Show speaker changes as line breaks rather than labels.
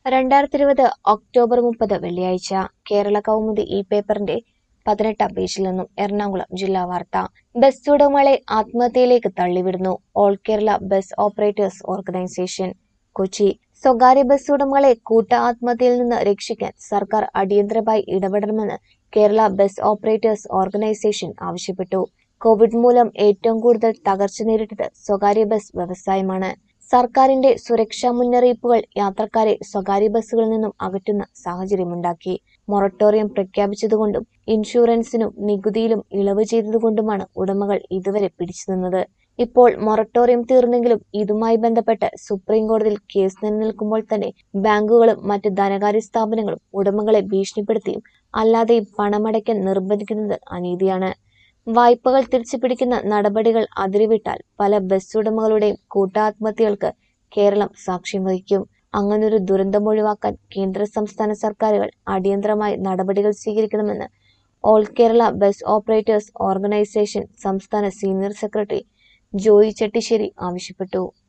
2020 October 30 വെള്ളിയാഴ്ച കേരള കൗമുദി ഈ പേപ്പറിന്റെ 18-ാം പേജിൽ നിന്നും എറണാകുളം ജില്ലാ വാർത്ത. ബസ് ഉടമകളെ ആത്മഹത്യയിലേക്ക് തള്ളിവിടുന്നു all Kerala bus operators organisation. Kochi. സ്വകാര്യ ബസ് ഉടമകളെ കൂട്ട ആത്മഹത്യയിൽ നിന്ന് രക്ഷിക്കാൻ സർക്കാർ അടിയന്തരമായി ഇടപെടണമെന്ന് കേരള ബസ് ഓപ്പറേറ്റേഴ്സ് ഓർഗനൈസേഷൻ ആവശ്യപ്പെട്ടു. കോവിഡ് മൂലം ഏറ്റവും കൂടുതൽ തകർച്ച നേരിട്ടത് സ്വകാര്യ ബസ് വ്യവസായമാണ്. സർക്കാരിന്റെ സുരക്ഷാ മുന്നറിയിപ്പുകൾ യാത്രക്കാരെ സ്വകാര്യ ബസ്സുകളിൽ നിന്നും അകറ്റുന്ന സാഹചര്യമുണ്ടാക്കി. മൊറട്ടോറിയം പ്രഖ്യാപിച്ചതുകൊണ്ടും ഇൻഷുറൻസിനും നികുതിയിലും ഇളവ് ചെയ്തതുകൊണ്ടുമാണ് ഉടമകൾ ഇതുവരെ പിടിച്ചുനിന്നത്. ഇപ്പോൾ മൊറട്ടോറിയം തീർന്നെങ്കിലും ഇതുമായി ബന്ധപ്പെട്ട് സുപ്രീം കോടതിയിൽ കേസ് നിലനിൽക്കുമ്പോൾ തന്നെ ബാങ്കുകളും മറ്റ് ധനകാര്യ സ്ഥാപനങ്ങളും ഉടമകളെ ഭീഷണിപ്പെടുത്തിയും അല്ലാതെയും പണമടയ്ക്കാൻ നിർബന്ധിക്കുന്നത് അനീതിയാണ്. വായ്പകൾ തിരിച്ചുപിടിക്കുന്ന നടപടികൾ അതിരുവിട്ടാൽ പല ബസ് ഉടമകളുടെയും കൂട്ടാത്മഹത്യകൾക്ക് കേരളം സാക്ഷ്യം വഹിക്കും. അങ്ങനൊരു ദുരന്തം ഒഴിവാക്കാൻ കേന്ദ്ര സംസ്ഥാന സർക്കാരുകൾ അടിയന്തരമായി നടപടികൾ സ്വീകരിക്കണമെന്ന് all Kerala bus operators organisation സംസ്ഥാന സീനിയർ സെക്രട്ടറി ജോയി ചെട്ടിശ്ശേരി ആവശ്യപ്പെട്ടു.